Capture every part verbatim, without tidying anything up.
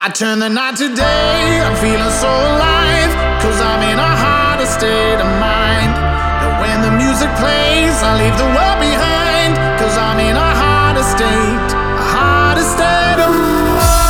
I turn the night to day, I'm feeling so alive, cause I'm in a harder state of mind. And when the music plays, I leave the world behind, cause I'm in a harder state, a harder state of mind.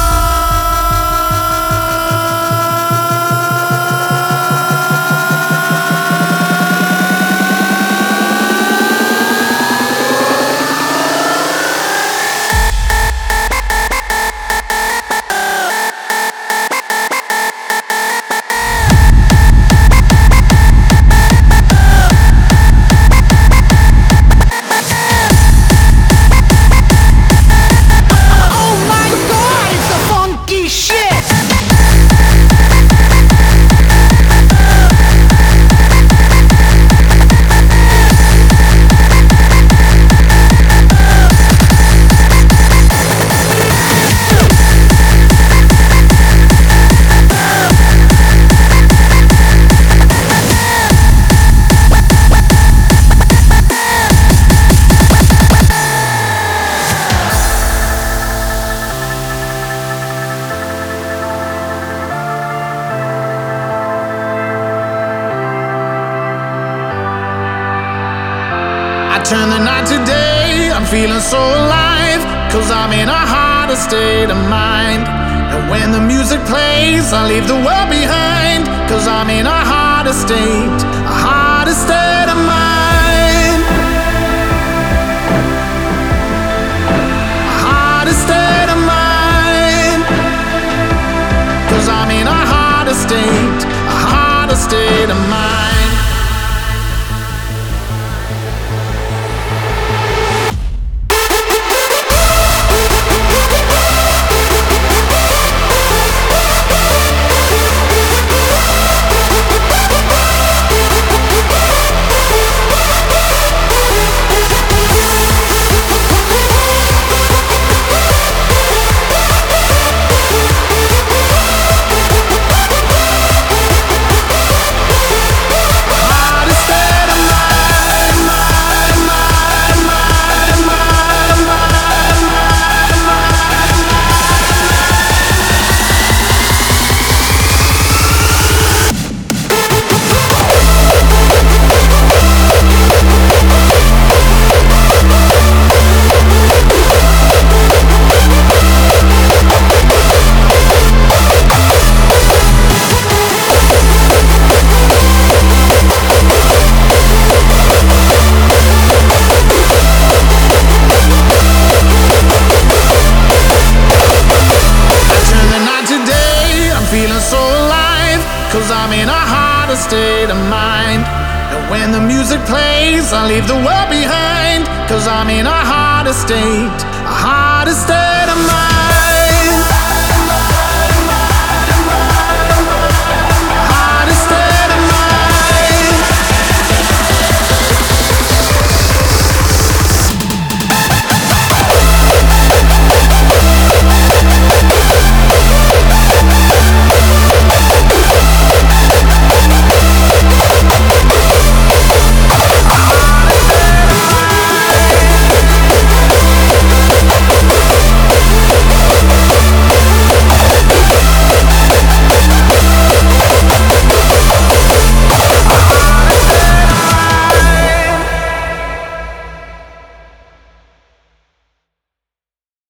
I turn the night to day, I'm feeling so alive, cause I'm in a harder state of mind. And when the music plays, I leave the world behind, cause I'm in a harder state, a harder state of mind. A harder state of mind, cause I'm in a harder state, a harder state of mind. Cause I'm in a harder state of mind. And when the music plays, I leave the world behind, cause I'm in a harder state, a harder state of mind.